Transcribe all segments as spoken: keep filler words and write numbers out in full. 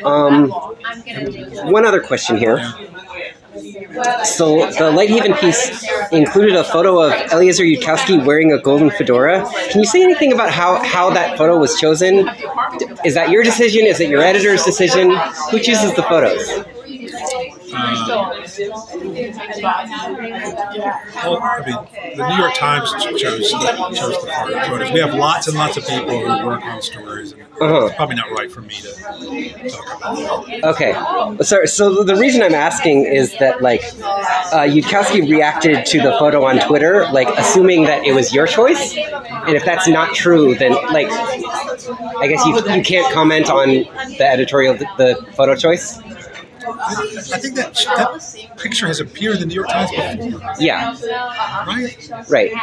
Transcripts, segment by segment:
Um, one other question here. So the Lighthaven piece included a photo of Eliezer Yudkowsky wearing a golden fedora. Can you say anything about how, how that photo was chosen? Is that your decision? Is it your editor's decision? Who chooses the photos? Um, well, I mean, the New York Times chose chose the photos. We have lots and lots of people who work on stories. And uh-huh. It's probably not right for me to talk about that. Okay. So, so the reason I'm asking is that, like, uh, Yudkowsky reacted to the photo on Twitter, like, assuming that it was your choice. And if that's not true, then, like, I guess you you can't comment on the editorial, the photo choice. I think that that picture has appeared in the New York Times before. Yeah. Right? Right.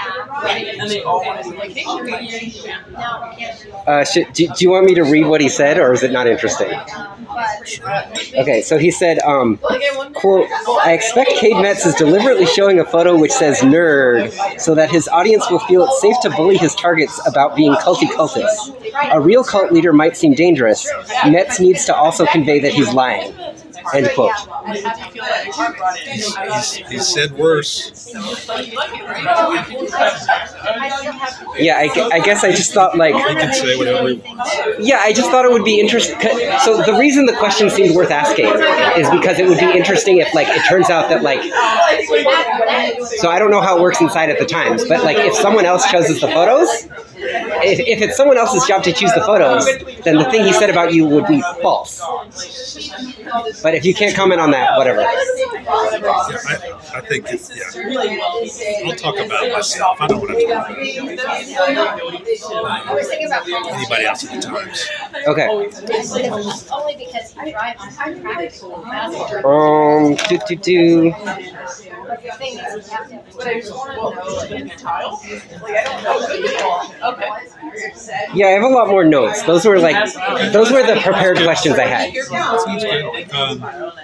Uh, should, do, do you want me to read what he said, or is it not interesting? Okay, so he said, um, quote, I expect Cade Metz is deliberately showing a photo which says nerd so that his audience will feel it's safe to bully his targets about being culty cultists. A real cult leader might seem dangerous. Metz needs to also convey that he's lying. End quote. He's, he's, he said worse. Yeah, I, I guess I just thought, like... He can say whatever he wants. Yeah, I just thought it would be interesting. So the reason the question seemed worth asking is because it would be interesting if, like, it turns out that, like... So I don't know how it works inside at the Times, but, like, if someone else chooses the photos... If, if it's someone else's job to choose the photos, then the thing he said about you would be false. But if you can't comment on that, whatever. Yeah, I, I think it's, yeah. I'll talk about myself. I don't want to talk about anybody else at the Times. Okay. Only because he drives Um, do, do, do. Yeah, I have a lot more notes. Those were like, those were the prepared questions I had. Um,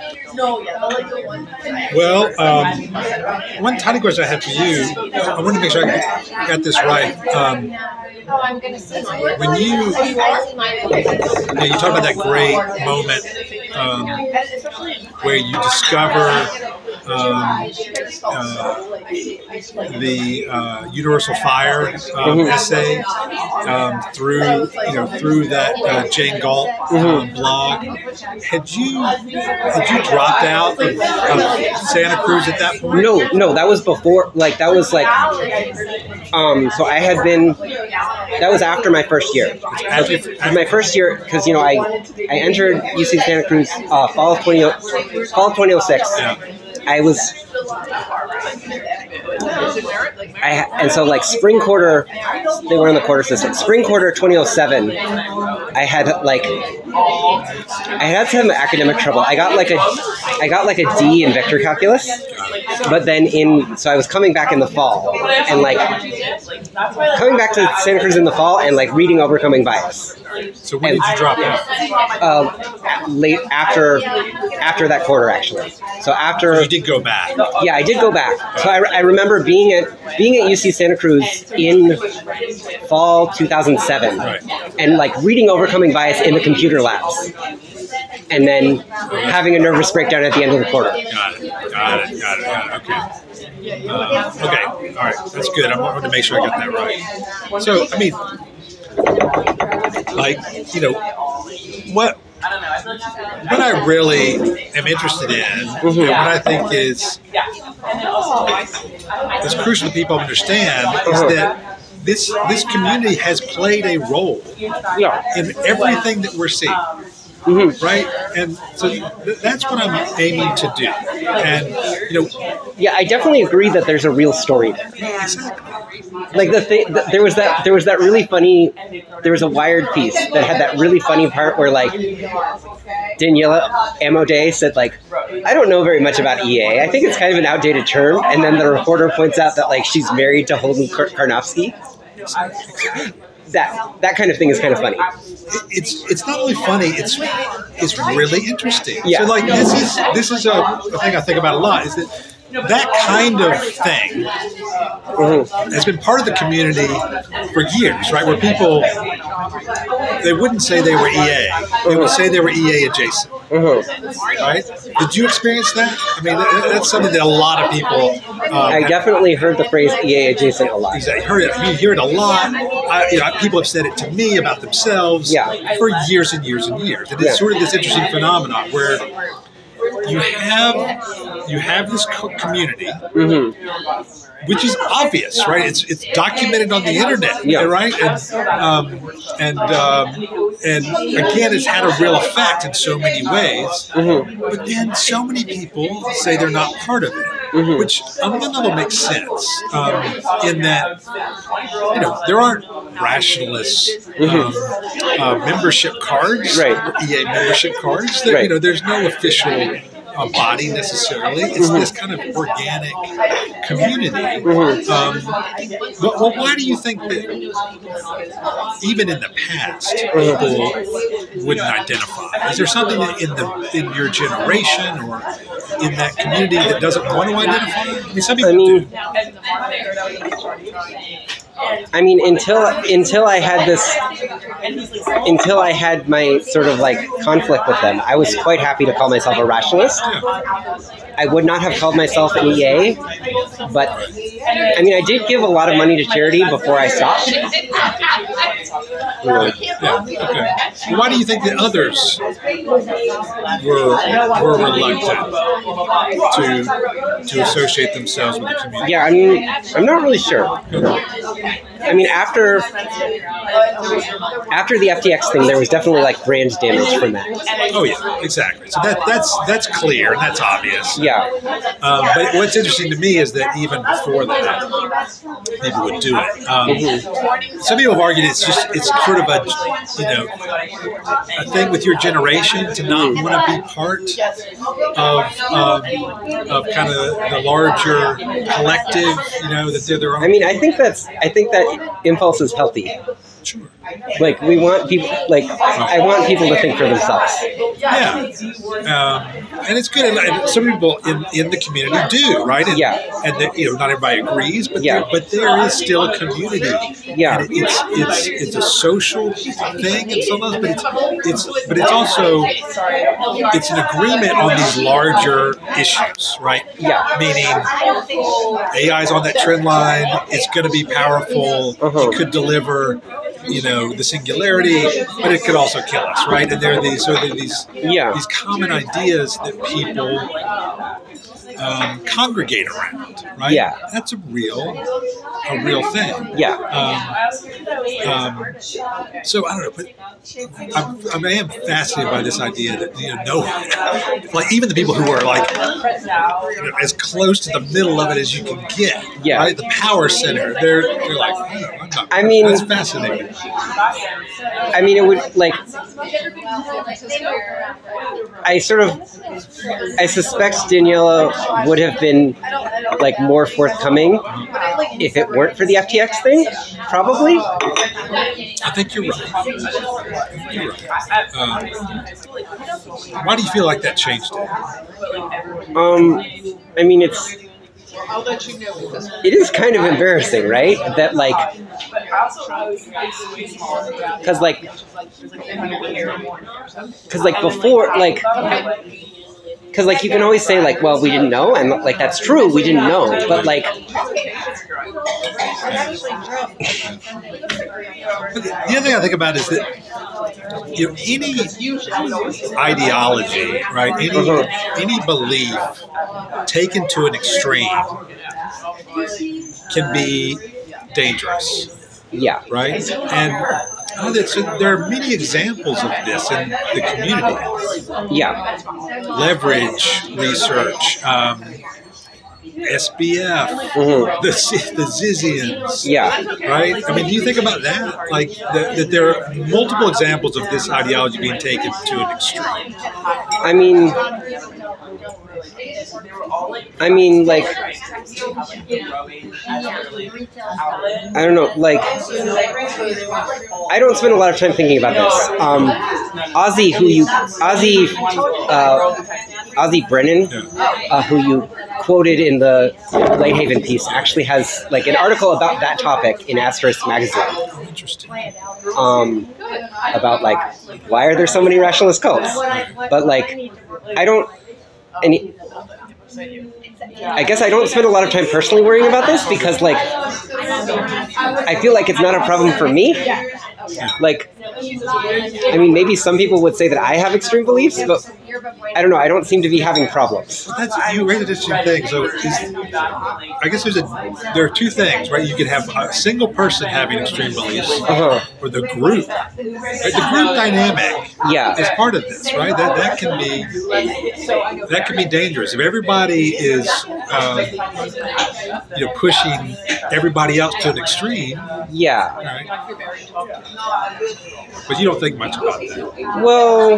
well, um, one tiny question I had for you, I wanted to make sure I got this right. Um, when you, you, know, you talk about that great moment um, where you discover um, uh, the uh, Universal Fire um, mm-hmm. essay um, through you know through that uh, Jane Galt um, blog. Had you had you dropped out of, of Santa Cruz at that point? No, no, that was before. Like that was like, um, so I had been. That was after my first year. After, my first year, because you know I I entered U C Santa Cruz uh, fall of twenty fall of twenty oh six. Yeah. I was, I and so like spring quarter, they were in the quarter system. Spring quarter twenty oh seven, I had like, I had some academic trouble. I got like a, I got like a D in vector calculus, but then in, so I was coming back in the fall and like, coming back to Santa Cruz in the fall and like reading Overcoming Bias. So when and, did you drop out? Uh, late after after that quarter, actually. So after so you did go back. Yeah, I did go back. So I, I remember being at being at U C Santa Cruz in fall two thousand seven, right. and like reading Overcoming Bias in the computer labs, and then having a nervous breakdown at the end of the quarter. Got it. Got it. Got it. Got it. Okay. Uh, okay. All right. That's good. I wanted to make sure I got that right. So, I mean, like, you know, what what I really am interested in, mm-hmm. and what I think is is crucial to people understand, is uh-huh. that this this community has played a role yeah. in everything that we're seeing. Mm-hmm. Right, and so th- that's what I'm aiming to do, and you know, yeah, I definitely agree that there's a real story there. Exactly. Like the thing, the, there was that, there was that really funny, there was a Wired piece that had that really funny part where like Daniela Amodei said like, I don't know very much about E A. I think it's kind of an outdated term, and then the reporter points out that like she's married to Holden Kar- Karnofsky. That that kind of thing is kind of funny. It's it's not only funny; it's it's really interesting. Yeah. So like this is this is a, a thing I think about a lot. Is that that kind of thing mm-hmm. has been part of the community for years, right? Where people, they wouldn't say they were E A. They would say they were E A adjacent. Mm-hmm. Right? Did you experience that? I mean, that, that's something that a lot of people. Um, I definitely heard the phrase E A adjacent a lot. You heard it. You hear it a lot. I, you know, people have said it to me about themselves Yeah. for years and years and years. And it's Yeah. sort of this interesting phenomenon where you have you have this co- community. Mm-hmm. Which is obvious, right? It's it's documented on the internet, Yeah. right? And um, and um, and again, it's had a real effect in so many ways. Mm-hmm. But then, so many people say they're not part of it, Mm-hmm. which on one level makes sense. Um, in that, you know, there aren't rationalist um, uh, membership cards, Right. E A membership cards. There, Right. You know, there's no official. A body necessarily. It's this kind of organic community. Um, but, well, why do you think that even in the past people wouldn't identify? Is there something in the in your generation or in that community that doesn't want to identify? I mean, some people I mean, do. I mean, until until I had this, until I had my sort of like conflict with them, I was quite happy to call myself a rationalist. I would not have called myself an E A, but I mean, I did give a lot of money to charity before I stopped. Yeah, okay. Well, why do you think that others were were reluctant to to associate themselves with the community? Yeah, I mean, I'm not really sure. I mean, after after the F T X thing, there was definitely like brand damage from that. Oh yeah, exactly. So that that's that's clear and that's obvious. Yeah, Um, but what's interesting to me is that even before that, people would do it. Um, Mm-hmm. Some people have argued it's just it's sort of a you know a thing with your generation to not want to be part of um, of kind of the larger collective. You know that they're their own. I mean, I think that's I think that impulse is healthy. Sure. Like we want people, like I want people to think for themselves. Yeah, um, and it's good. And some people in, in the community do, right? And, Yeah. and the, you know, not everybody agrees, but Yeah. there, but there is still a community. Yeah. And it's it's it's a social thing in some ways, but it's it's but it's also it's an agreement on these larger issues, right? Yeah. Meaning A I is on that trend line. It's going to be powerful. Uh-huh. It could deliver. You know, the singularity, but it could also kill us, right? And there are these, so there are these, Yeah. these common ideas that people um, congregate around, right? Yeah. That's a real, a real thing. Yeah. Um, um, so I don't know, but I'm, I, mean, I am fascinated by this idea that you know, no, like even the people who are like you know, as close to the middle of it as you can get, Yeah. right? The power center, they're they're like, oh, I'm not, I mean- that's fascinating. I mean, it would like I sort of I suspect Daniela would have been like more forthcoming if it weren't for the F T X thing, probably. I think you're right. I think you're right. Um, why do you feel like that changed it? Um, I mean, it's it is kind of embarrassing, right? That like, because like, because like before, like. Because, like, you can always say, like, well, we didn't know, and, like, that's true, we didn't know, but, like... The other thing I think about is that, you know, any ideology, right, any, Uh-huh. any belief taken to an extreme can be dangerous, Yeah. right? And oh, that's, there are many examples of this in the community. Yeah. Leverage research, um, S B F, Mhm. the the Zizians, Yeah. right? I mean, do you think about that? Like that, that there are multiple examples of this ideology being taken to an extreme. I mean... I mean, like... I don't know, like... I don't spend a lot of time thinking about this. Um, Ozzy, who you... Ozzy... Uh, Ozzy Brennan, uh, who you quoted in the Lighthaven piece, actually has, like, an article about that topic in Asterisk magazine. Interesting. um, about like why are there so many rationalist cults? But like I don't any. I guess I don't spend a lot of time personally worrying about this because like I feel like it's not a problem for me. Like, I mean, maybe some people would say that I have extreme beliefs, but I don't know. I don't seem to be having problems. Well, that's, you raised an interesting thing. So, is, I guess there's a there are two things, right? You can have a single person having extreme beliefs, Uh-huh. or the group. Right? The group dynamic Yeah. is part of this, right? That that can be that can be dangerous if everybody is, um, you know, pushing everybody else to an extreme. Yeah. Right? But you don't think much about that. Well,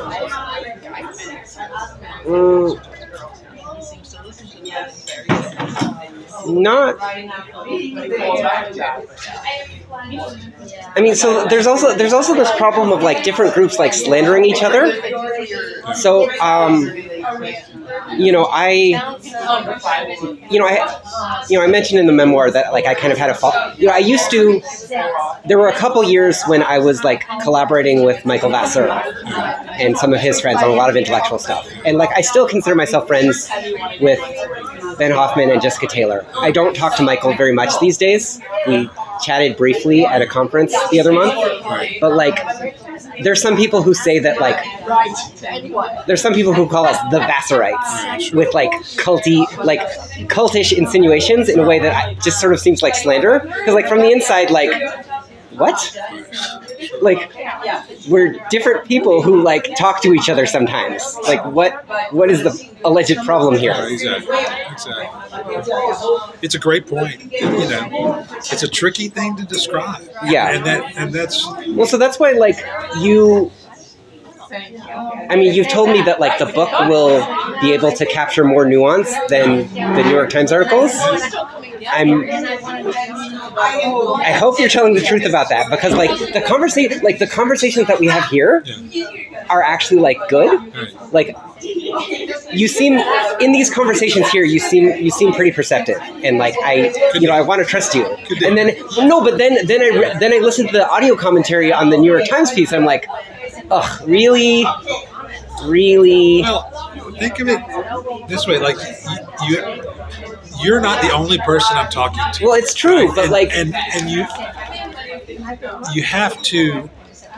mm, not. I mean, so there's also there's also this problem of like different groups like slandering each other. So, um, you know, I, you know, I, you know, I mentioned in the memoir that like I kind of had a fall. You know, I used to. There were a couple years when I was like collaborating with Michael Vassar and some of his friends on a lot of intellectual stuff, and like I still consider myself friends with Ben Hoffman and Jessica Taylor. I don't talk to Michael very much these days. We chatted briefly at a conference the other month, but like there's some people who say that like there's some people who call us the Vassarites with like culty like cultish insinuations in a way that I, just sort of seems like slander because like from the inside like what like we're different people who like talk to each other sometimes. Like what what is the alleged problem here? Yeah, exactly. Exactly. It's a great point. You know, it's a tricky thing to describe. Yeah. And that and that's Well, so that's why like you I mean, you've told me that like the book will be able to capture more nuance than the New York Times articles. I'm I hope you're telling the truth about that because like the conversation like the conversations that we have here are actually like good. Like you seem in these conversations here you seem you seem pretty perceptive and like I you know I want to trust you. And then no, but then then I re- then I listened to the audio commentary on the New York Times piece. I'm like, ugh, really? Really? Well, think of it this way: like you, you you're not the only person I'm talking to. Well, it's true, right? but and, like, and and you you have to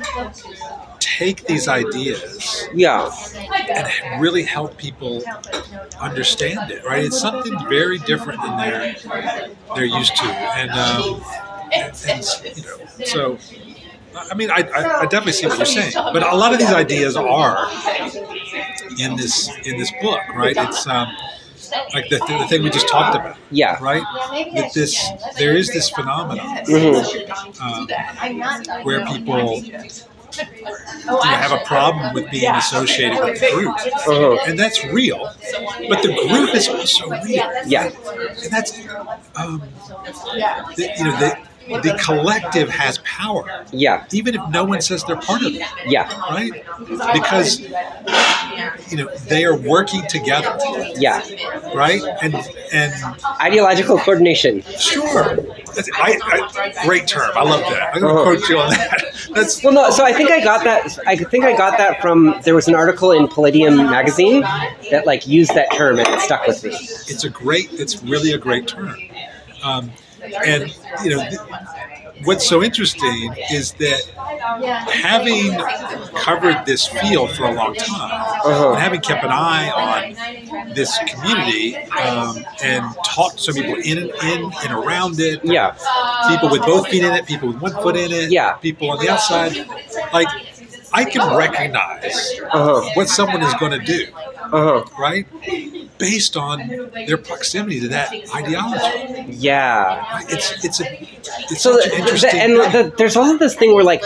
take these ideas yeah, and really help people understand it. Right? It's something very different than they're they're used to, and um, and, and you know, so. I mean, I, I, I definitely see what you're saying, but a lot of these ideas are in this in this book, right? It's um, like the, the thing we just talked about, yeah, right? That this there is this phenomenon mm-hmm. um, where people you know, have a problem with being associated with the group, uh-huh. and that's real. But the group is also real, yeah, and that's um, the, you know the. The collective has power. Yeah. Even if no one says they're part of it. Yeah. Right? Because, you know, they are working together. Yeah. Right? And and ideological coordination. Sure. That's, I, I, great term. I love that. I'm going to uh-huh. quote you on that. That's well, no. So I think I got that. I think I got that from there was an article in Palladium magazine that like used that term and it stuck with me. It's a great. It's really a great term. Um, And, you know, th- what's so interesting is that having covered this field for a long time, uh-huh. and having kept an eye on this community um, and talked to some people in and in and around it, yeah, people with both feet in it, people with one foot in it, yeah, people on the outside, like I can recognize uh-huh. what someone is going to do, uh-huh. right? Based on their proximity to that ideology. Yeah. It's it's a it's so such an interesting the, and the, there's also this thing where like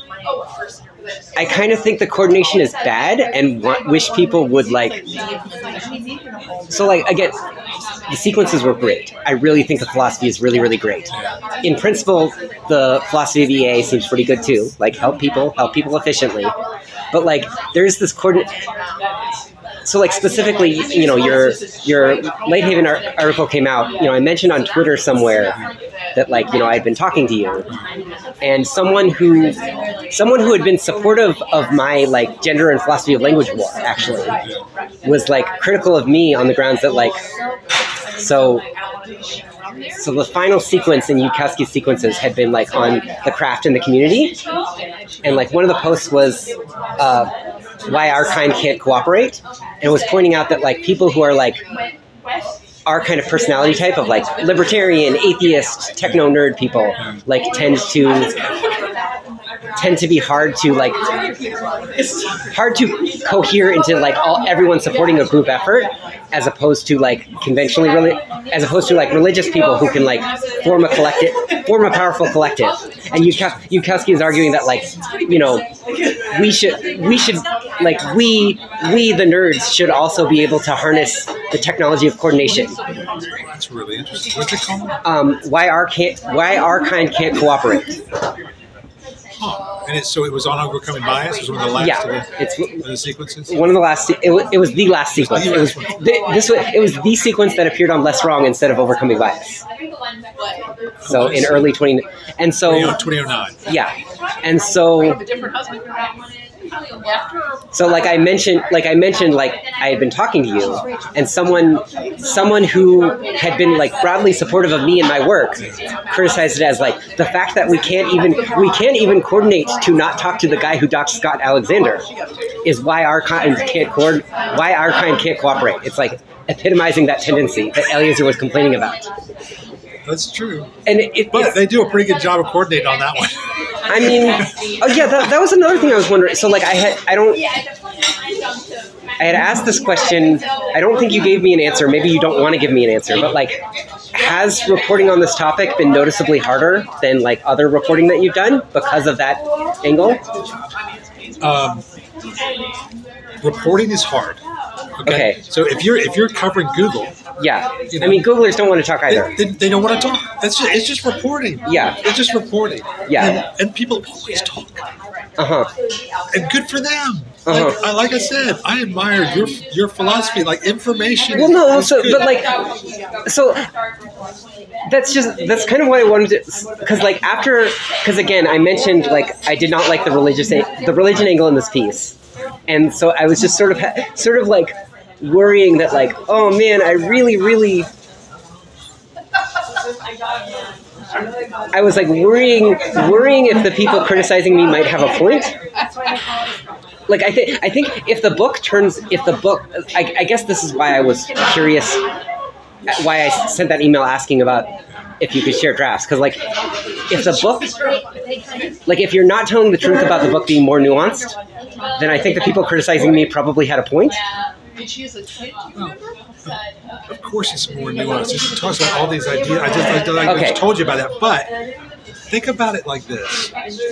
I kind of think the coordination is bad and want, wish people would like so like again the sequences were great. I really think the philosophy is really really great. In principle the philosophy of E A seems pretty good too, like help people help people efficiently, but like there is this coordinate so like specifically, you know, your your Late Haven ar- article came out. You know, I mentioned on Twitter somewhere that like you know I had been talking to you, and someone who someone who had been supportive of my like gender and philosophy of language war actually was like critical of me on the grounds that like so. So the final sequence in Yudkowsky's sequences had been like on the craft and the community, and like one of the posts was uh, why our kind can't cooperate, and it was pointing out that like people who are like our kind of personality type of like libertarian, atheist, techno nerd people like tend to tend to be hard to like hard to cohere into like all everyone supporting a group effort, as opposed to like conventionally really as opposed to like religious people who can like form a collective form a powerful collective. And Yudkowsky is arguing that like you know we should we should like we we the nerds should also be able to harness the technology of coordination. That's really interesting. What's it called? Um, why our can't why our kind can't cooperate. Huh. And it, so it was on Overcoming Bias. It was one of the last Yeah, of the, it's of the sequences. one of the last. Se- it, was, it was the last sequence. It was the, this. Was, it was the sequence that appeared on Less Wrong instead of Overcoming Bias. So in early twenty and so twenty oh nine. Yeah, and so so like I mentioned, like I mentioned, like I had been talking to you, and someone, someone who had been like broadly supportive of me and my work, criticized it as like the fact that we can't even we can't even coordinate to not talk to the guy who doxed Scott Alexander is why our kind can't co- why our kind can't cooperate. It's like epitomizing that tendency that Eliezer was complaining about. That's true. And it, it, but they do a pretty good job of coordinating on that one. I mean, oh yeah, that, that was another thing I was wondering. So like I had, I don't, I had asked this question. I don't think you gave me an answer. Maybe you don't want to give me an answer, but like, has reporting on this topic been noticeably harder than like other reporting that you've done because of that angle? Um, reporting is hard. Okay? Okay. So if you're if you're covering Google, Yeah. You know, I mean, Googlers don't want to talk either. They, they, they don't want to talk. That's just, it's just reporting. Yeah. It's just reporting. Yeah. And, and people always talk. Uh-huh. And good for them. Uh-huh. Like, I, like I said, I admire your your philosophy. Like information. Well, no, is so, good. but like, so that's just, that's kind of what I wanted to, because like after, because again, I mentioned like I did not like the religious, the religion angle in this piece. And so I was just sort of, sort of like worrying that like, oh man, I really, really, I was like worrying, worrying if the people criticizing me might have a point. Like I think, I think if the book turns, if the book, I, I guess this is why I was curious, why I sent that email asking about if you could share drafts, because like, if the book, like if you're not telling the truth about the book being more nuanced, then I think the people criticizing me probably had a point. Did she use a kid? Do you remember? Of course, it's more nuanced. It talks about all these ideas. I just, I, I Okay. just told you about that. But think about it like this: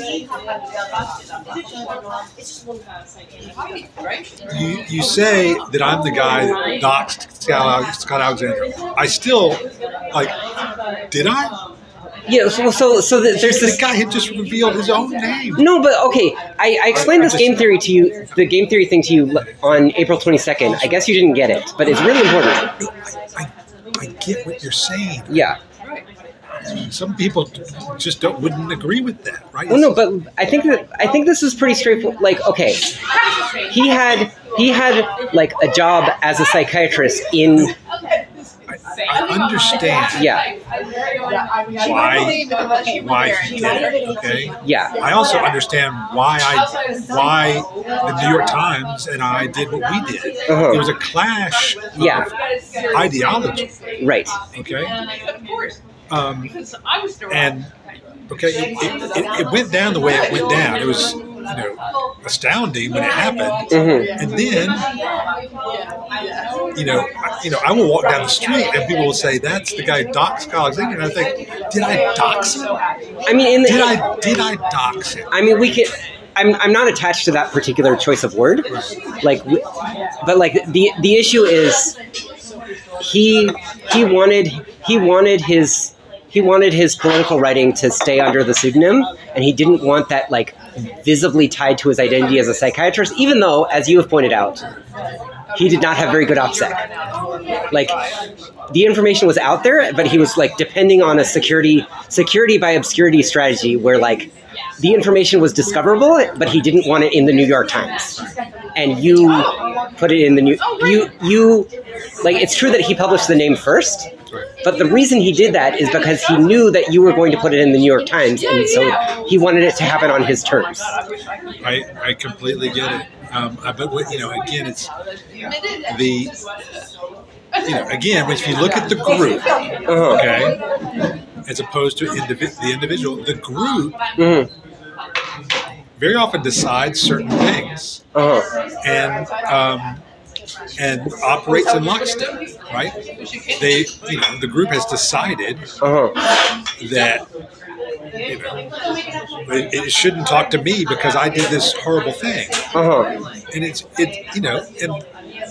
you you say that I'm the guy that doxed Scott, Scott Alexander. I still like. Did I? Yeah, so so, so th- there's The this. guy had just revealed his own name. No, but okay, I, I explained this game theory to you, the game theory thing to you on April twenty-second. I guess you didn't get it, but it's really important. I, I get what you're saying. Yeah. Some people just don't wouldn't agree with that, right? Well, no, but I think that I think this is pretty straightforward. Like, okay, he had he had like a job as a psychiatrist in. I understand. Yeah. Why? Why he did it? Okay. Yeah. I also understand why I why the New York Times and I did what we did. Uh-huh. There was a clash of Yeah. ideology. Right. Okay. Um, and okay, it, it, it, it went down the way it went down. It was, you know, astounding when it happened. Mm-hmm. And then, you know, I, you know, I will walk down the street and people will say, "That's the guy doxed Alexander," and I think, "Did I dox him? I mean, in the, Did I did I dox him?" I mean, we can. I'm I'm not attached to that particular choice of word, like, we, but like the the issue is he he wanted he wanted his he wanted his political writing to stay under the pseudonym, and he didn't want that like visibly tied to his identity as a psychiatrist, even though, as you have pointed out, he did not have very good OPSEC. Like, the information was out there, but he was like depending on a security security by obscurity strategy where like the information was discoverable, but he didn't want it in the New York Times. And you put it in the new you you like it's true that he published the name first, but the reason he did that is because he knew that you were going to put it in the New York Times, and so he wanted it to happen on his terms. I I completely get it. Um, I, but what, you know, again, it's the you know, again, if you look at the group, Uh-huh. okay, as opposed to indivi- the individual, the group Mhm. very often decides certain things Uh-huh. and um, and operates in lockstep, right? They, you know, the group has decided Uh-huh. that you know it, it shouldn't talk to me because I did this horrible thing, Uh-huh. and it's it you know and.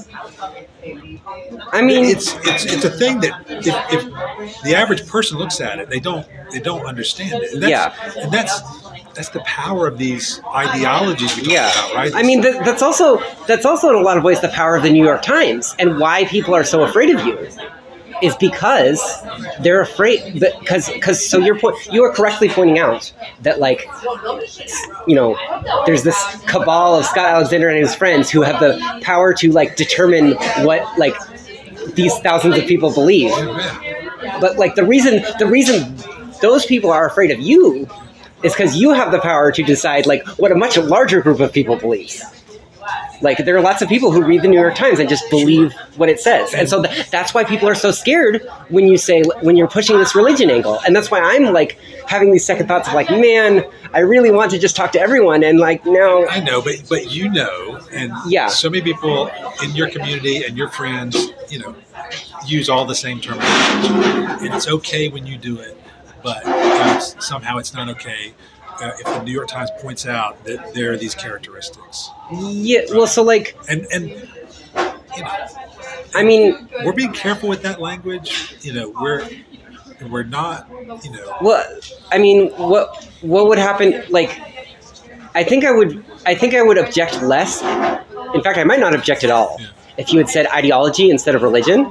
I mean, it's it's it's a thing that if, if the average person looks at it, they don't they don't understand it. And that's, Yeah. and that's that's the power of these ideologies we talk yeah. about, right? I mean, that, that's also that's also in a lot of ways the power of the New York Times, and why people are so afraid of you is because they're afraid. Because because so you're po- you are correctly pointing out that like you know there's this cabal of Scott Alexander and his friends who have the power to like determine what like these thousands of people believe. But like the reason the reason those people are afraid of you is because you have the power to decide like what a much larger group of people believes. Like there are lots of people who read the New York Times and just believe what it says, and so th- that's why people are so scared when you say when you're pushing this religion angle, and that's why I'm like having these second thoughts of like, man, I really want to just talk to everyone, and like no, I know, but but you know, and Yeah. so many people in your community and your friends, you know, use all the same terminology, and it's okay when you do it, but uh, somehow it's not okay uh, if the New York Times points out that there are these characteristics. yeah, well, so like And and you know, I mean, we're being careful with that language. You know, we're we're not. You know, well, I mean, what what would happen? Like, I think I would I think I would object less. In fact, I might not object at all Yeah. if you had said ideology instead of religion.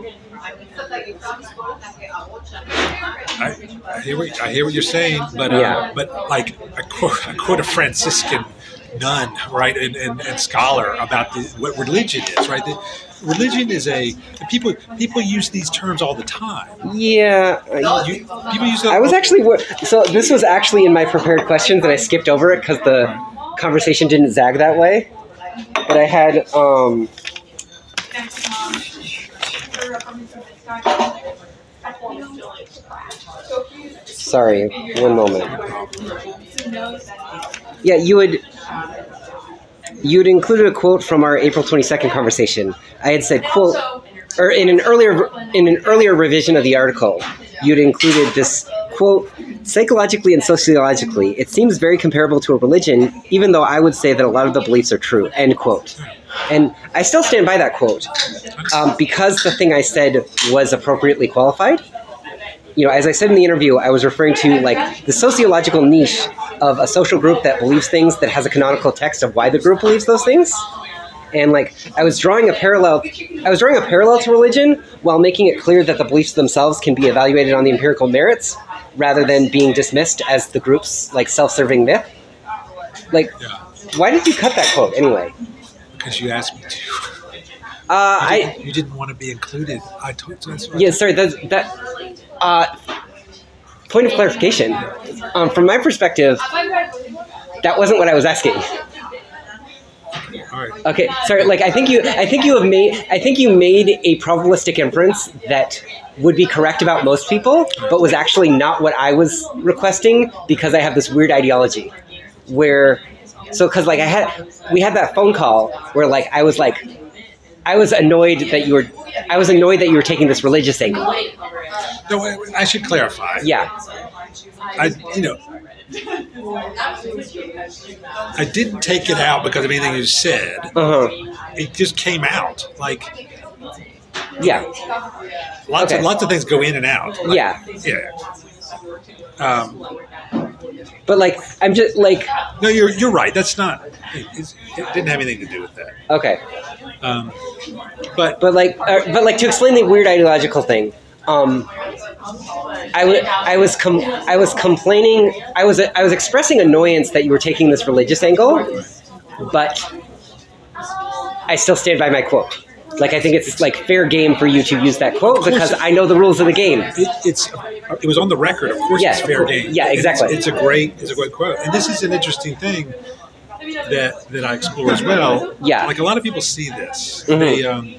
I, I hear what I hear what you're saying, but uh, Yeah. but like I quote I quote a Franciscan nun, right, and, and, and scholar about the, what religion is, right. The, religion is a people people use these terms all the time. Yeah, I- You, people use them. I was actually wor- so. This was actually in my prepared questions, and I skipped over it because the conversation didn't zag that way. But I had. Um, sorry, one moment. Yeah, you would. You had included a quote from our April twenty-second conversation. I had said, "quote," or in an earlier in an earlier revision of the article, you'd included this quote: "Psychologically and sociologically, it seems very comparable to a religion, even though I would say that a lot of the beliefs are true." End quote. And I still stand by that quote um, because the thing I said was appropriately qualified. You know, as I said in the interview, I was referring to like the sociological niche of a social group that believes things that has a canonical text of why the group believes those things. And like I was drawing a parallel I was drawing a parallel to religion while making it clear that the beliefs themselves can be evaluated on the empirical merits rather than being dismissed as the group's like self-serving myth. Like Yeah, why did you cut that quote anyway? because you asked me to. Uh I You didn't want to be included. I told you. That's what yeah, sorry, that that uh point of clarification. Um, from my perspective, that wasn't what I was asking. All right. Okay, sorry. Like I think you, I think you have made, I think you made a probabilistic inference that would be correct about most people, but was actually not what I was requesting because I have this weird ideology, where, so because like I had, we had that phone call where like I was like, I was annoyed that you were, I was annoyed that you were taking this religious angle. No, I, I should clarify. Yeah. I, you know, I didn't take it out because of anything you said. Uh huh. It just came out. Like Yeah. lots Okay. of lots of things go in and out. Like, Yeah. Yeah. Um, but like I'm just like No, you're you're right. That's not. It, it's, it didn't have anything to do with that. okay, Um, but but like uh, but like to explain the weird ideological thing. Um, I, w- I was com- I was complaining. I was I was expressing annoyance that you were taking this religious angle, but I still stand by my quote. Like I think it's like fair game for you to use that quote because I know the rules of the game. it, it's it was on the record. Of course, Yeah, it's fair game. yeah, exactly. It's, it's a great it's a great quote, and this is an interesting thing that that I explore as well. Yeah. Like a lot of people see this, Mhm. they um,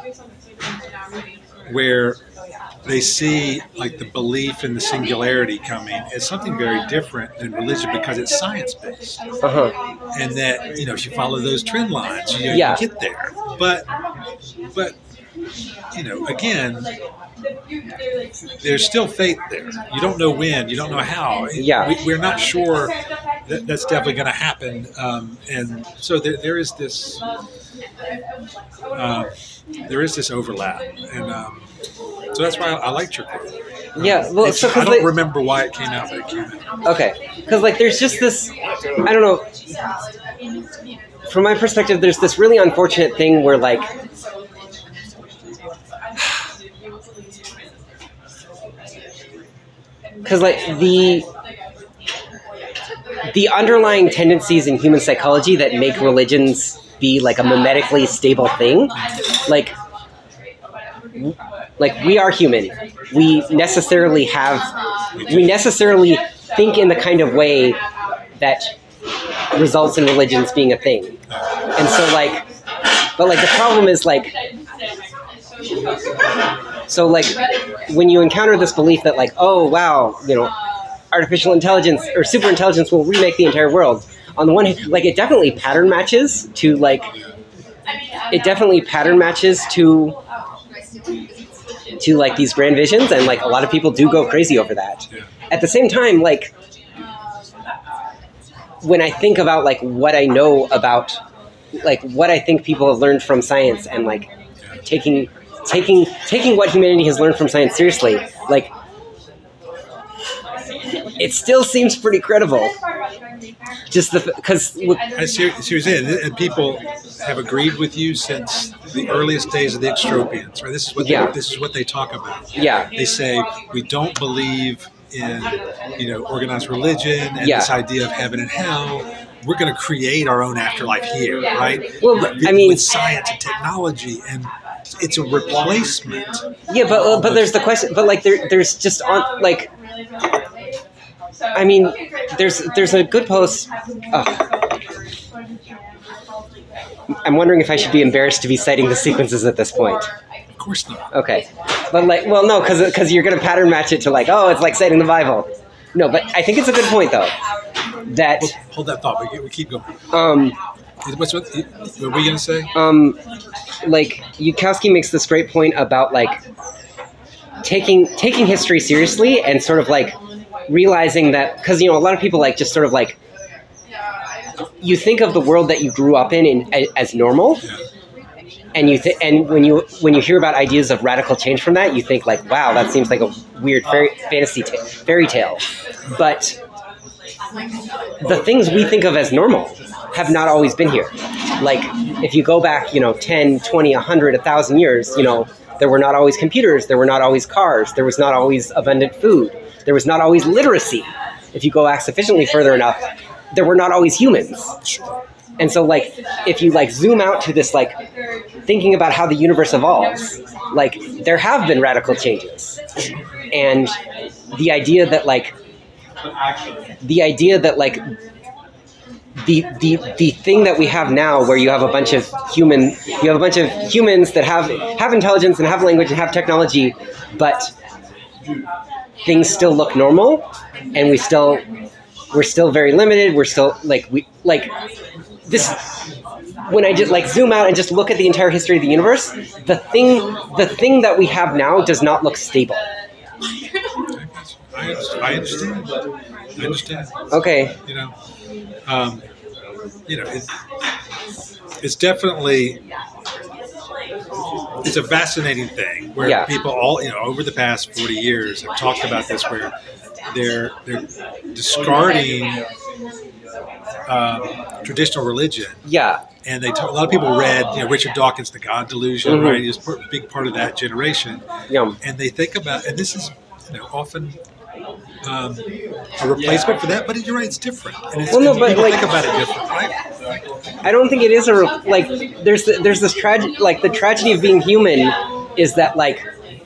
where they see like the belief in the singularity coming as something very different than religion because it's science based, Uh huh. and that you know if you follow those trend lines, you, know, Yeah. you get there. But but you know again. There's still faith there. You don't know when. You don't know how. Yeah. We, we're not sure that that's definitely going to happen. Um, and so there, there is this, uh, there is this overlap, and um, so that's why I, I liked your quote. Yeah. Well, It's- so I because don't remember why it came out, but it came out. okay, because like there's just this. I don't know. From my perspective, there's this really unfortunate thing where like. Because like the the underlying tendencies in human psychology that make religions be like a mimetically stable thing, like like we are human. We necessarily have we necessarily think in the kind of way that results in religions being a thing. And so like but like the problem is like so like when you encounter this belief that like, oh wow, you know, artificial intelligence or super intelligence will remake the entire world. On the one hand, like it definitely pattern matches to like it definitely pattern matches to to like these grand visions, and like a lot of people do go crazy over that. At the same time, like when I think about like what I know about like what I think people have learned from science and like taking taking taking what humanity has learned from science seriously, like it still seems pretty credible. Just the because I see, see what you're saying. And people have agreed with you since the earliest days of the extropians, right? This is what they, Yeah. this is what they talk about. yeah They say we don't believe in you know organized religion and Yeah. this idea of heaven and hell. We're going to create our own afterlife here, right? Well, With- I mean- with science and technology, and it's a replacement. yeah, but uh, but there's the question. But like there there's just on like. I mean, there's there's a good post. Oh. I'm wondering if I should be embarrassed to be citing the sequences at this point. Of course not. Okay, but like, well, no, because because you're gonna pattern match it to like, oh, it's like citing the Bible. No, but I think it's a good point though. That Hold that thought. We, we keep going. um What's what? What were we going to say? um like Yudkowsky makes this great point about like taking taking history seriously and sort of like realizing that because you know a lot of people like just sort of like you think of the world that you grew up in, in as normal, and you th- and when you when you hear about ideas of radical change from that, you think like, wow, that seems like a weird fairy fantasy ta- fairy tale. But the things we think of as normal have not always been here. Like if you go back, you know, ten, twenty, one hundred, one thousand years, you know, there were not always computers, there were not always cars, there was not always abundant food, there was not always literacy. If you go back sufficiently further enough, there were not always humans. And so like if you like zoom out to this like thinking about how the universe evolves, like there have been radical changes. And the idea that like the idea that like the the the thing that we have now where you have a bunch of human you have a bunch of humans that have have intelligence and have language and have technology, but things still look normal and we still we're still very limited, we're still like we like this when I just like zoom out and just look at the entire history of the universe, the thing the thing that we have now does not look stable. I understand. I understand. I understand. Okay. You know, um, you know, it's, it's definitely it's a fascinating thing where Yeah. people all you know over the past forty years have talked about this where they're they're discarding um, traditional religion. Yeah. And they talk, a lot of people read, you know, Richard Dawkins' The God Delusion, Mm-hmm. right? He was a big part of that generation. Yeah. And they think about, and this is, you know, often um, a replacement for that, but you're right, it's different. And it's, Well, no, and but, people like- think about it different, right? I don't think it is a re- like. There's the, there's this tragedy. Like the tragedy of being human is that like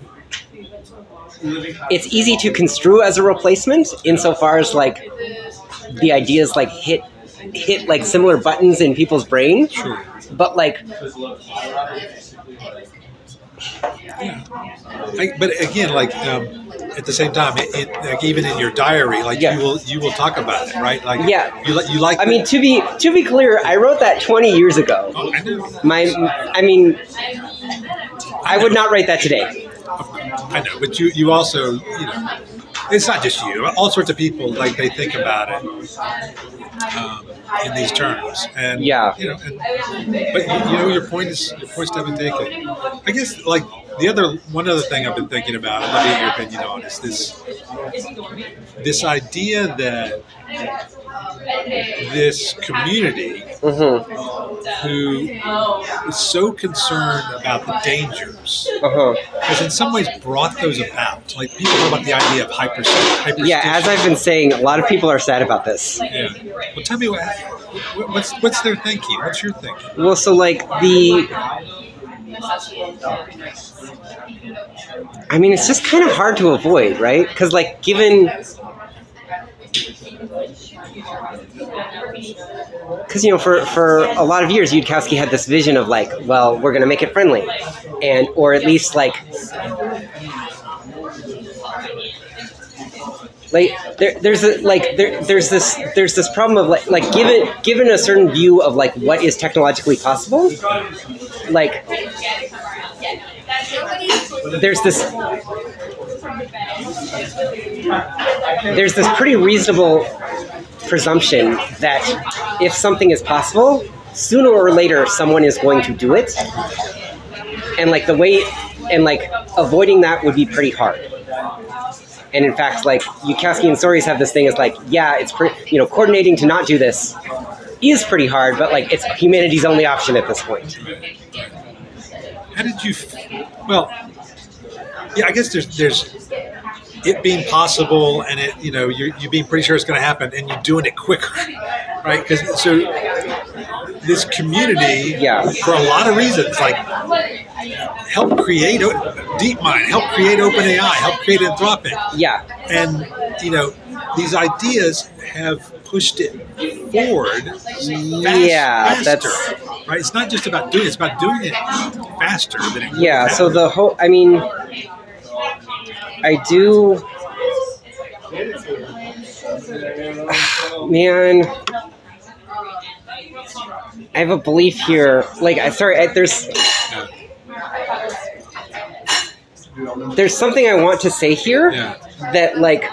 it's easy to construe as a replacement insofar as like the ideas like hit hit like similar buttons in people's brain. Sure. But like I, but again, like um, at the same time, it, it, like even in your diary, like Yeah. you will you will talk about it, right? Like Yeah. you li- you like. I mean, to be to be clear, I wrote that twenty years ago. oh, I know, My, I mean, I would not write that today. I know, but you you also you know, it's not just you. All sorts of people like they think about it um, in these terms, and Yeah. you know, and, but you, you know, your point is your point's definitely taken. I guess like the other one other thing I've been thinking about, I'd love to get your opinion on, is this this idea that this community Mm-hmm. who is so concerned about the dangers Uh huh. has in some ways brought those about. Like people talk about the idea of hyper hyper. Yeah, as I've been saying, a lot of people are sad about this. Yeah. Well, tell me what, what's what's their thinking? What's your thinking? Well, so like the, I mean, it's just kind of hard to avoid, right? Because like given, because you know, for for a lot of years, Yudkowsky had this vision of like, well, we're gonna make it friendly, and or at least like. Like there, there's a like there, there's this there's this problem of like like given given a certain view of like what is technologically possible, like there's this there's this pretty reasonable presumption that if something is possible, sooner or later someone is going to do it, and like the way and like avoiding that would be pretty hard. And in fact, like Yudkowsky and Soros have this thing is like, yeah, it's pretty, you know, coordinating to not do this is pretty hard, but like it's humanity's only option at this point. How did you? f- Well, yeah, I guess there's there's it being possible, and it you know you you being pretty sure it's going to happen, and you doing it quicker, right? Because so this community, Yeah. for a lot of reasons, like help create o- DeepMind, help create OpenAI, help create Anthropic, Yeah, and you know these ideas have pushed it forward. Fast, Yeah, faster, that's- right. It's not just about doing it; it's about doing it faster than it. yeah. So the whole, I mean, I do, man. I have a belief here. Like, I sorry, I, there's there's something I want to say here Yeah. that like.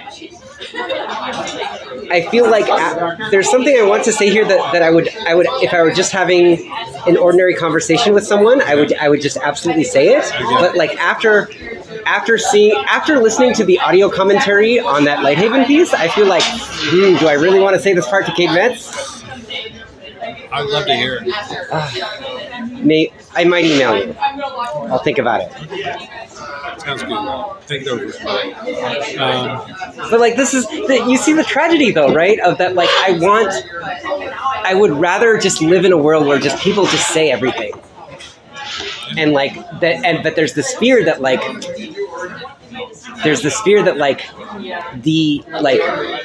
I feel like a- there's something I want to say here that, that I would I would if I were just having an ordinary conversation with someone I would I would just absolutely say it, but like after after seeing after listening to the audio commentary on that Lighthaven piece, I feel like hmm, do I really want to say this part to Kate Metz? I'd love to hear it. May I might email you. I'll think about it. Sounds good. Take it over. Um, But like this is the, you see the tragedy though, right? Of that like I want I would rather just live in a world where just people just say everything. And like that and but there's this fear that like there's this fear that like the like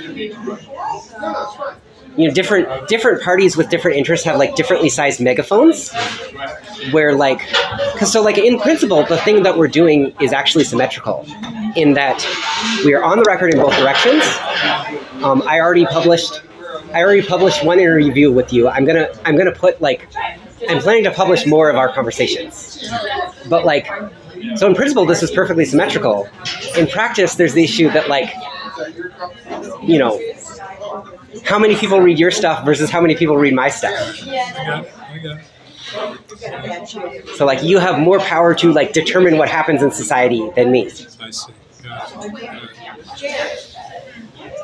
you know different different parties with different interests have like differently sized megaphones where like because so like in principle the thing that we're doing is actually symmetrical in that we are on the record in both directions. um, I already published I already published one interview with you. I'm gonna I'm gonna put like I'm planning to publish more of our conversations, but like so in principle this is perfectly symmetrical. In practice there's the issue that like you know how many people read your stuff versus how many people read my stuff. I got it. So like you have more power to like determine what happens in society than me. I see. Got it. Got it.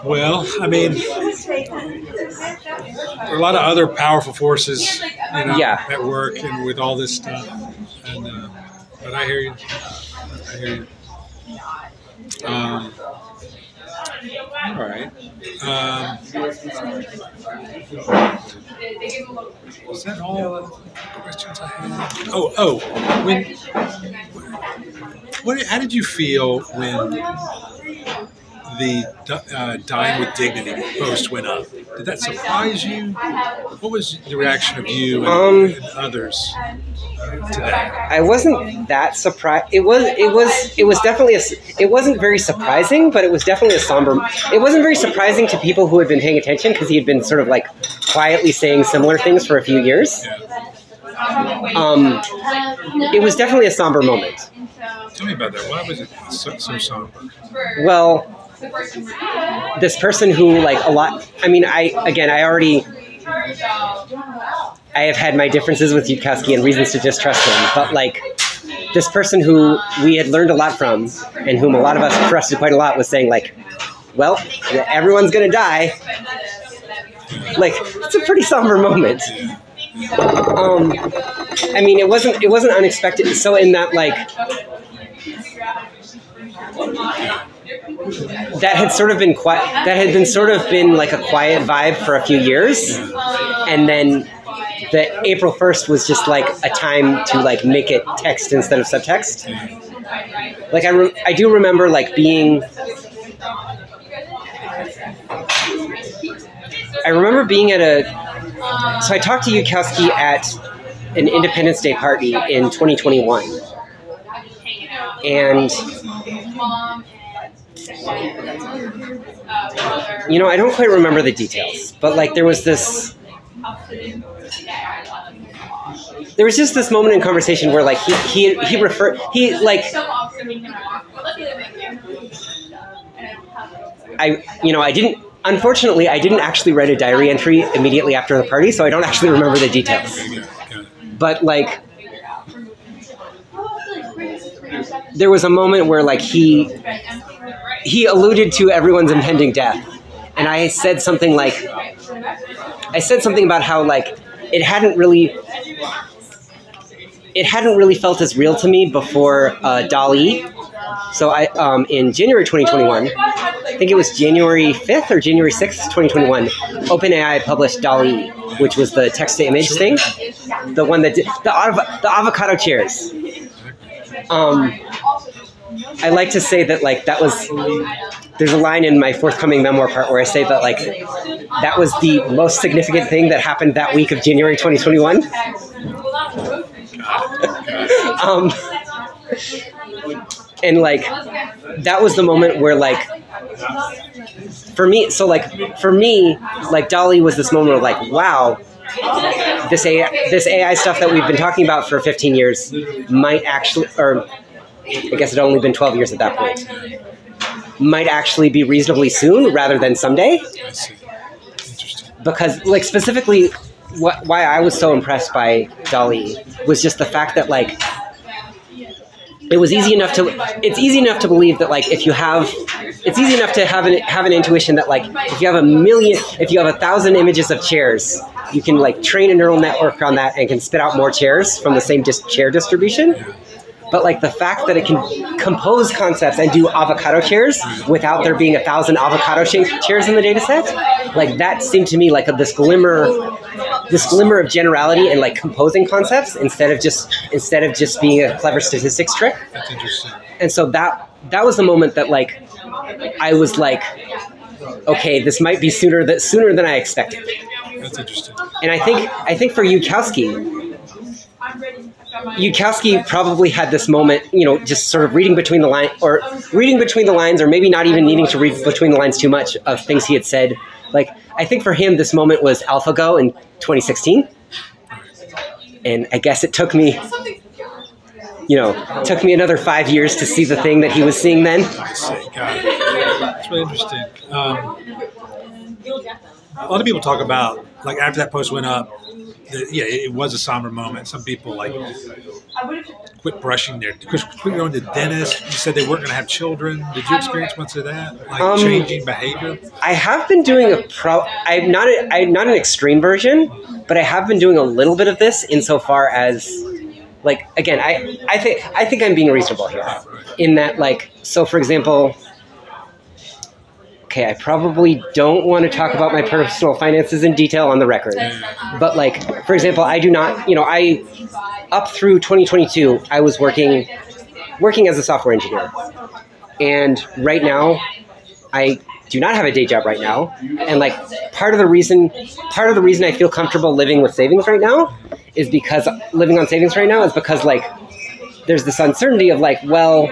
Well, I mean, there are a lot of other powerful forces, you know, Yeah. at work and with all this stuff. And uh, but I hear you. I hear you. Um, all right. Um, is that all the questions I had? Oh, oh. When, what? How did you feel when the uh, Dying with Dignity post went up? Did that surprise you? What was the reaction of you and, Um, and others to that? I wasn't that surprised. It was. It was. It was definitely. A, it wasn't very surprising, but it was definitely a somber. It wasn't very surprising to people who had been paying attention because he had been sort of like quietly saying similar things for a few years. Um, it was definitely a somber moment. Tell me about that. Why was it so, so somber? Well, this person who like a lot. I mean, I again, I already. I have had my differences with Yudkowsky and reasons to distrust him, but like this person who we had learned a lot from and whom a lot of us trusted quite a lot was saying like, well, everyone's going to die. Like, it's a pretty somber moment. Um, I mean, it wasn't, it wasn't unexpected. So in that, like, that had sort of been quiet, that had been sort of been like a quiet vibe for a few years. And then the April first was just like a time to like make it text instead of subtext. Like I, re- I do remember like being, I remember being at a, so I talked to Yudkowsky at an Independence Day party in twenty twenty-one. And, you know, I don't quite remember the details, but like there was this, there was just this moment in conversation where like he he he referred he like I you know I didn't unfortunately I didn't actually write a diary entry immediately after the party, so I don't actually remember the details. But like there was a moment where like he he alluded to everyone's impending death, and I said something like I said something about how like it hadn't really it hadn't really felt as real to me before uh, DALL-E. So I um, in January twenty twenty-one, I think it was January fifth or January sixth, twenty twenty-one, OpenAI published DALL-E, which was the text-to-image thing, the one that did the av- the avocado chairs. Um, I like to say that like that was. There's a line in my forthcoming memoir part where I say that like that was the most significant thing that happened that week of January twenty twenty-one. um, and like that was the moment where like for me, so like for me, like DALL-E was this moment of like, wow, this A I, this A I stuff that we've been talking about for fifteen years might actually, or I guess it had only been twelve years at that point, might actually be reasonably soon rather than someday. I see. Interesting. Because, like, specifically, wh- why I was so impressed by DALL-E was just the fact that, like, it was easy enough to, it's easy enough to believe that, like, if you have, it's easy enough to have an, have an intuition that, like, if you have a million, if you have a thousand images of chairs, you can, like, train a neural network on that and can spit out more chairs from the same dis- chair distribution. But like the fact that it can compose concepts and do avocado chairs without there being a thousand avocado cha- chairs in the data set, like that seemed to me like a, this glimmer, this glimmer of generality and like composing concepts instead of just instead of just being a clever statistics trick. That's interesting. And so that that was the moment that like I was like, okay, this might be sooner that sooner than I expected. That's interesting. And I think I think for Yudkowsky. Yudkowsky probably had this moment, you know, just sort of reading between the lines, or reading between the lines, or maybe not even needing to read between the lines too much of things he had said. Like, I think for him, this moment was AlphaGo in twenty sixteen. And I guess it took me, you know, it took me another five years to see the thing that he was seeing then. I see. Got it. That's really interesting. Um, a lot of people talk about, like, after that post went up, the, yeah, it was a somber moment. Some people like quit brushing their, quit going to the dentist. You said they weren't going to have children. Did you experience much of that? Like Um, changing behavior? I have been doing a pro. I'm not. A, I'm not an extreme version, but I have been doing a little bit of this insofar as, like, again, I, I think I think I'm being reasonable here, in that, like, so for example. Okay, I probably don't want to talk about my personal finances in detail on the record, but like, for example, I do not, you know, I, up through twenty twenty-two, I was working, working as a software engineer. And right now, I do not have a day job right now. And like, part of the reason, part of the reason I feel comfortable living with savings right now is because living on savings right now is because like, there's this uncertainty of like, well,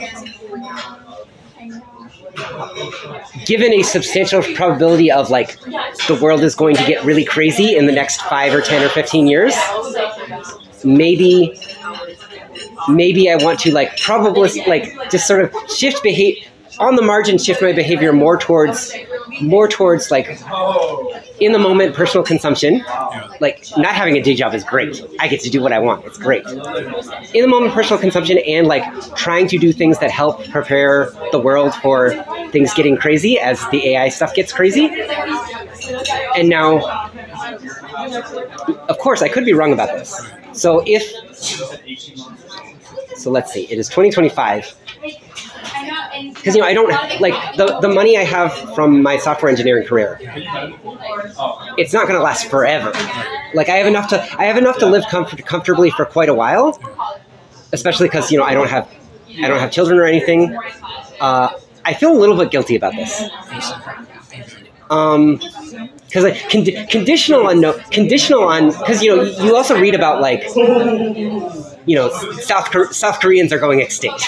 given a substantial probability of like the world is going to get really crazy in the next five or ten or fifteen years, maybe maybe I want to like probably like just sort of shift behavior on the margin, shift my behavior more towards more towards like in the moment personal consumption. Like not having a day job is great. I get to do what I want. It's great. In the moment personal consumption and like trying to do things that help prepare the world for things getting crazy as the A I stuff gets crazy. And now, of course, I could be wrong about this. So if, so let's see, it is twenty twenty-five. Because, you know, I don't, like, the, the money I have from my software engineering career, it's not going to last forever. Like, I have enough to, I have enough to live comfort, comfortably for quite a while, especially because, you know, I don't have, I don't have children or anything. Uh, I feel a little bit guilty about this. Um, because like con- conditional on no, conditional on, because, you know, you also read about, like, you know, South South Koreans are going extinct.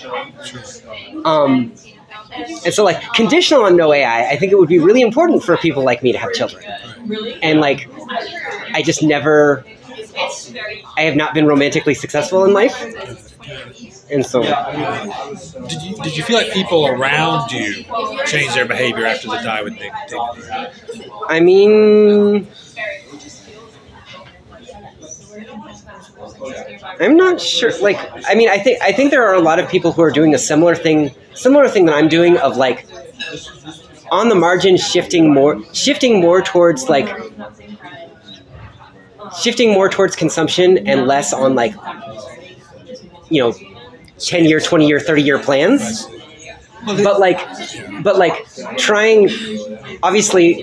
Um, and so, like, conditional on no A I, I think it would be really important for people like me to have children. And, like, I just never, I have not been romantically successful in life. And so, did you did you feel like people around you changed their behavior after the die with dignity? I mean, I'm not sure. Like, I mean, I think I think there are a lot of people who are doing a similar thing, similar thing that I'm doing of like, on the margin, shifting more, shifting more towards like, shifting more towards consumption and less on like, you know, ten year, twenty year, thirty year plans. But like, but like trying, obviously,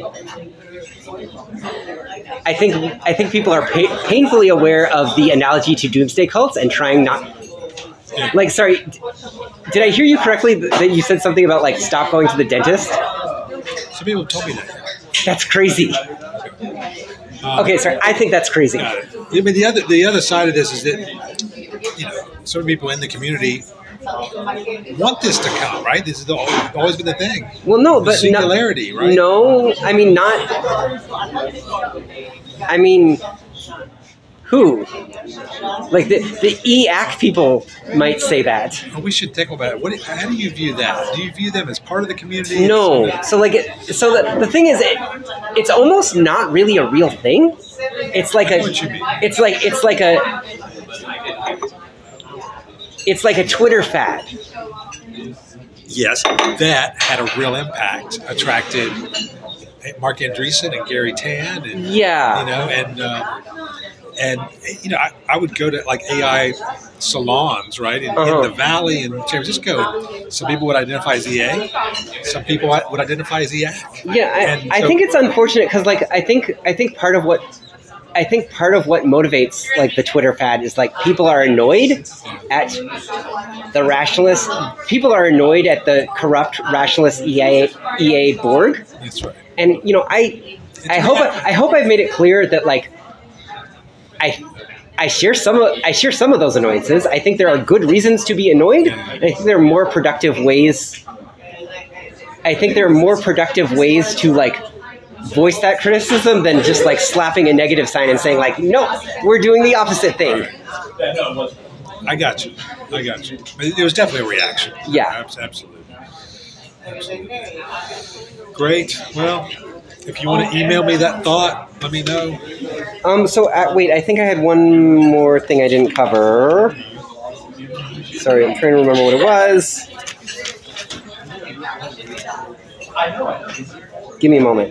I think I think people are pa- painfully aware of the analogy to doomsday cults and trying not. Like, sorry, did I hear you correctly that you said something about like stop going to the dentist? Some people told me that. That's crazy. Um, Okay, sorry, I think that's crazy. Got it. I mean, the other the other side of this is that, you know, certain people in the community want this to come, right? This has always been the thing. Well, no, The but singularity, no, right? No, I mean not. I mean, who? Like the the E A C people might say that. Well, we should think about it. What? How do you view that? Do you view them as part of the community? No. So like, it, so the, the thing is, it, it's almost not really a real thing. It's like a. What you mean? It's like it's like a. It's like a Twitter fad. Yes, that had a real impact. Attracted Mark Andreessen and Gary Tan, and Yeah. you know, and uh, and you know, I, I would go to like A I salons, right, in, Uh-huh. in the Valley in San Francisco. Some people would identify as E A. Some people would identify as E A C. Yeah, I, And I so- think it's unfortunate because, like, I think I think part of what I think part of what motivates like the Twitter fad is like people are annoyed at the rationalist. People are annoyed at the corrupt rationalist E A E A Borg, That's right. and you know, I I hope I hope I've made it clear that like I. I share some of I share some of those annoyances. I think there are good reasons to be annoyed, and I think there are more productive ways. I think there are more productive ways to like voice that criticism than just like slapping a negative sign and saying like, no, we're doing the opposite thing. I got you. I got you. But there was definitely a reaction. Yeah. Abs- Absolutely. Absolutely. Great. Well, if you want to email me that thought, let me know. Um. So uh, wait, I think I had one more thing I didn't cover. Sorry, I'm trying to remember what it was. Give me a moment.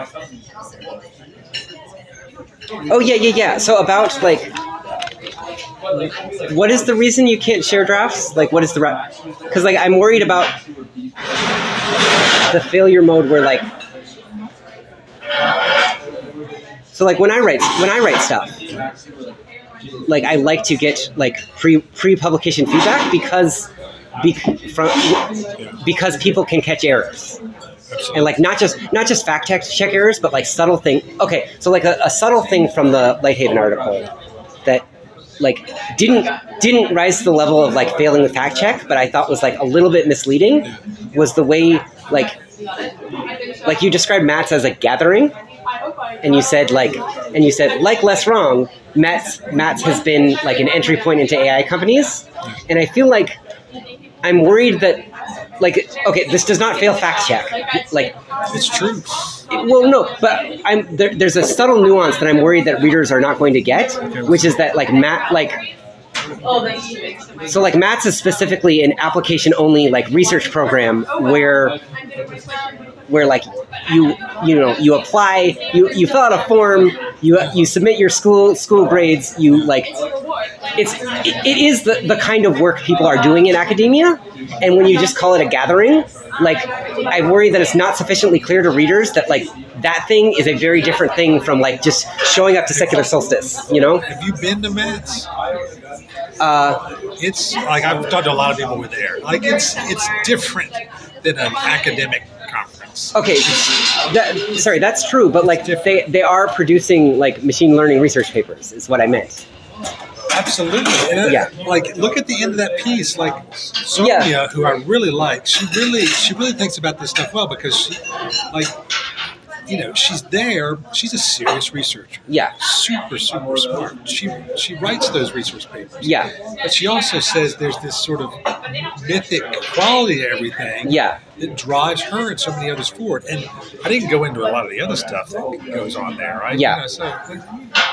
Oh yeah, yeah, yeah. So about like, what is the reason you can't share drafts? Like, what is the because like I'm worried about the failure mode where like, so like when I write when I write stuff, like I like to get like pre pre publication feedback because be, from because people can catch errors. And like not just not just fact check check errors, but like subtle thing. Okay, so like a, a subtle thing from the Lighthaven article that like didn't didn't rise to the level of like failing the fact check, but I thought was like a little bit misleading. Was the way like like you described Mats as a gathering, and you said like and you said like less wrong. Mats Mats has been like an entry point into A I companies, and I feel like I'm worried that. Like, okay, this does not fail fact check. Like, it's true. Well, no, but I'm there, there's a subtle nuance that I'm worried that readers are not going to get, which is that like Matt, like, so like Mats is specifically an application-only like research program where, where like you you know you apply, you you fill out a form, you you submit your school school grades, you like. It's it, it is the, the kind of work people are doing in academia, and when you just call it a gathering, like I worry that it's not sufficiently clear to readers that like that thing is a very different thing from like just showing up to secular solstice. You know? Have you been to Mats? Uh, it's like I've talked to a lot of people who were there. Like it's it's different than an academic conference. Okay, that, sorry, that's true, but like they they are producing like machine learning research papers. Is what I meant. Absolutely. And yeah. Like, look at the end of that piece. Like, Sonia, yeah. who I really like, she really, she really thinks about this stuff well because she, like, you know, she's there. She's a serious researcher. Yeah. Super, super smart. She she writes those research papers. Yeah. But she also says there's this sort of mythic quality to everything. Yeah. That drives her and so many others forward. And I didn't go into a lot of the other stuff that goes on there, right? Yeah. You know, so